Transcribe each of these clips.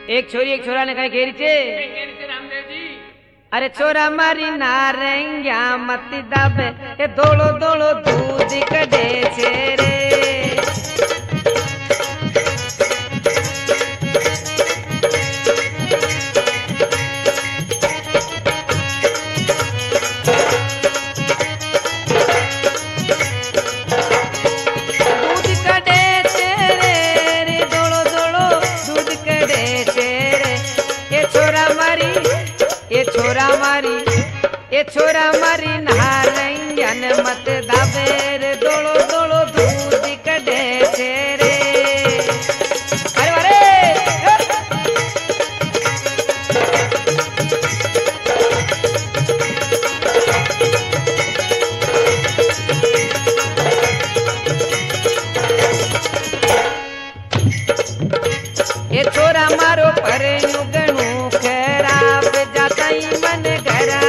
एक छोरी एक छोरा ने कहा घेरी छे रामदेव जी अरे छोरा मारी नारंगिया मत दाबे ए दौड़ो दौड़ो दूध कढे छे रे ए छोरा मारी नारंगिया ने मत दाबे रे दौड़ो दौड़ो दूध कढे छे रे अरे वारे ए छोरा मारो परनु गणु खराब जाता ही मन घरा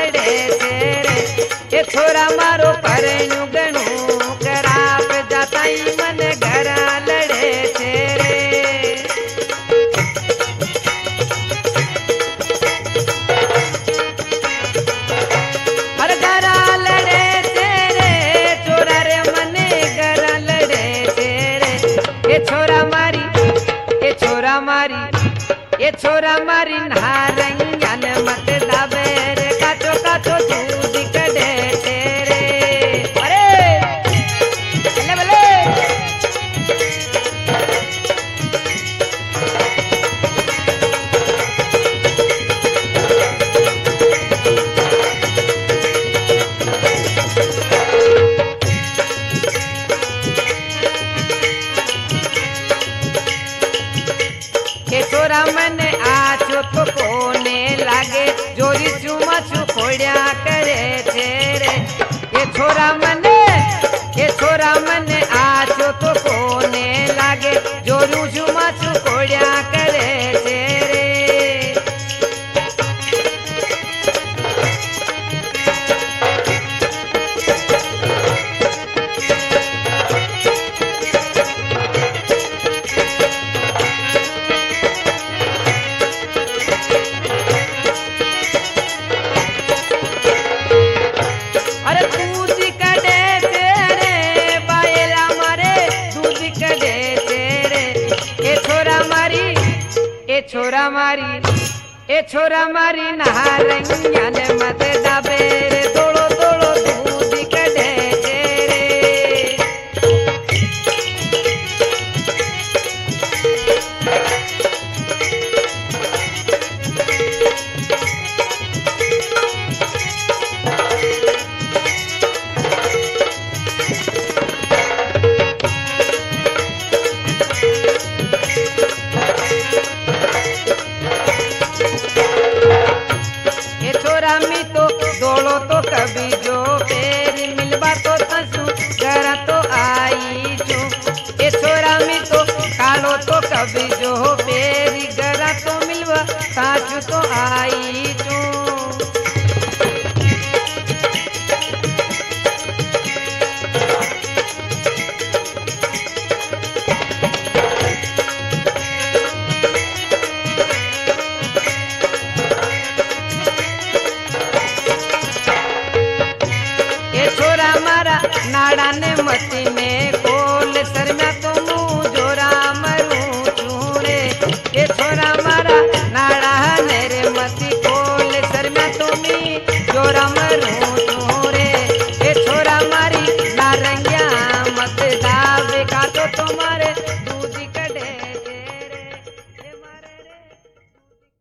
ए छोरा मारो परनु गणु खराब जाता ही मन घरा लड़े छे रे हर घरा लड़े छे रे छोरा रे मने घरा लड़े छे रे ए छोरा मारी ए छोरा मारी नारंगिया ने मत दाबे रे काचो काचो दूध कढे छे रे अरे बल्ले बल्ले के छोरा मने आछो तो कोने लागे जोरी चुमा चुकोड़िया करे छे रे ये छोरा मने आछो तो कोने लागे जोरू चुमा चुकोड़िया करे छे रे ए छोरा मारी नारंगिया ने मत दाबे रे दौड़ो दौड़ो दूध कढे छे रे तो कभी जो फेरी मिलवा तो तसु जरा तो आई जो ए छोरा में तो कालो तो कभी जो फेरी गरा तो मिलवा साचु तो आई जो नाड़ा ने मती में कोल सर में तो मुँह जोरा मरू चूरे ये छोरा मारा नाड़ा ने रे मती कोल सर में तो मी जोरा